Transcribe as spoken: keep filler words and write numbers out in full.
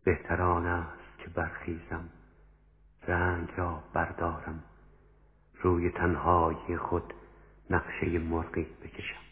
بهتر آن است که برخیزم، رنگ را بردارم، روی تنهایی خود نقشه مرغی بکشم.